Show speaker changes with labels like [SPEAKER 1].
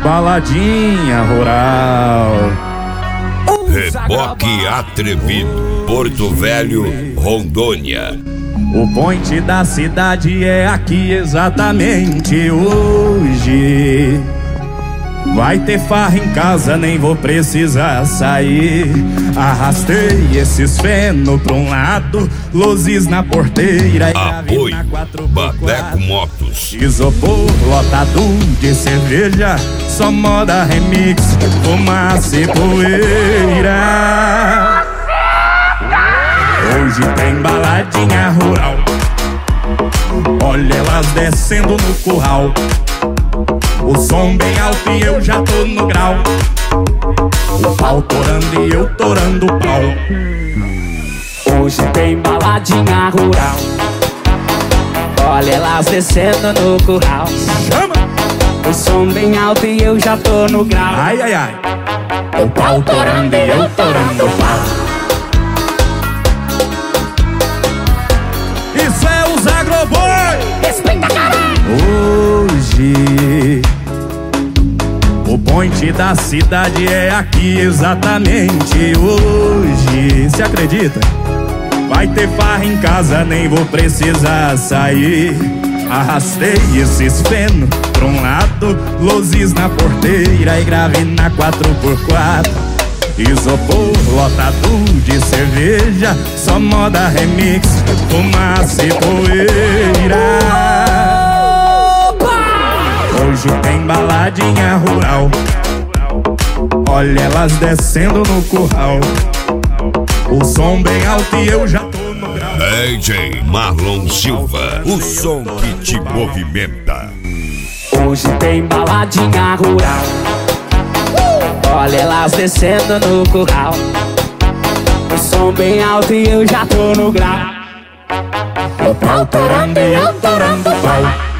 [SPEAKER 1] baladinha rural.
[SPEAKER 2] Reboque Atrevido, Porto Velho, Rondônia.
[SPEAKER 1] O point da cidade é aqui exatamente hoje. Vai ter farra em casa, nem vou precisar sair. Arrastei esses feno pra um lado, luzes na porteira e
[SPEAKER 2] apoio
[SPEAKER 1] na 4x4.
[SPEAKER 2] Badeco Motos.
[SPEAKER 1] Isopor lotado de cerveja, só moda remix, fumaça e poeira. Hoje tem baladinha rural, olha elas descendo no curral. O som bem alto e eu já tô no grau. O pau torando e eu torando o pau.
[SPEAKER 3] Hoje tem baladinha rural, olha elas descendo no curral.
[SPEAKER 1] Chama!
[SPEAKER 3] O som bem alto e eu já tô no grau.
[SPEAKER 1] Ai, ai, ai. O pau torando e eu torando o pau. Isso é os Agroboi!
[SPEAKER 3] Respeita, caralho!
[SPEAKER 1] Hoje o point da cidade é aqui exatamente hoje. Se acredita? Vai ter farra em casa, nem vou precisar sair. Arrastei esses feno pra um lado, luzes na porteira e grave na 4x4. Isopor lotado de cerveja, só moda remix, fumaça e poeira. Hoje tem baladinha rural, olha elas descendo no curral. O som bem alto e eu já tô no grau.
[SPEAKER 2] DJ Marlon Silva, o som que te movimenta.
[SPEAKER 3] Hoje tem baladinha rural, olha elas descendo no curral. O som bem alto e eu já tô no grau.
[SPEAKER 1] O pau torando e eu torando o pau.